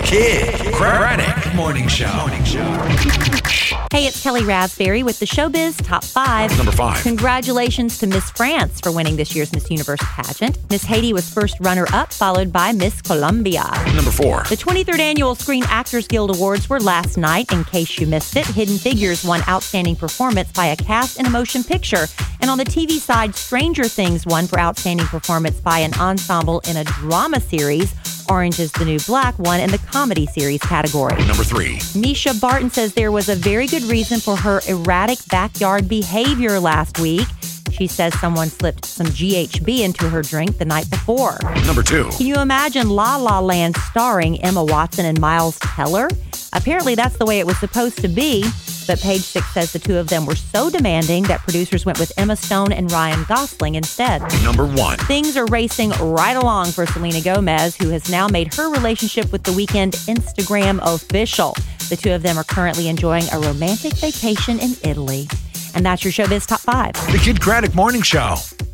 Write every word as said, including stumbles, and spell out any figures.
Kid Craddock Morning Show. Morning Show. Hey, it's Kelly Raspberry with the Showbiz Top five. Number five. Congratulations to Miss France for winning this year's Miss Universe pageant. Miss Haiti was first runner-up, followed by Miss Colombia. Number four. The twenty-third Annual Screen Actors Guild Awards were last night. In case you missed it, Hidden Figures won Outstanding Performance by a Cast in a Motion Picture. And on the T V side, Stranger Things won for Outstanding Performance by an Ensemble in a Drama Series. Orange is the New Black won in the Comedy Series category. Number three. Misha Barton says there was a very good reason for her erratic backyard behavior last week. She says someone slipped some G H B into her drink the night before. Number two. Can you imagine La La Land starring Emma Watson and Miles Teller? Apparently that's the way it was supposed to be, but Page Six says the two of them were so demanding that producers went with Emma Stone and Ryan Gosling instead. Number one. Things are racing right along for Selena Gomez, who has now made her relationship with The Weeknd Instagram official. The two of them are currently enjoying a romantic vacation in Italy. And that's your Showbiz Top five. The Kid Craddock Morning Show.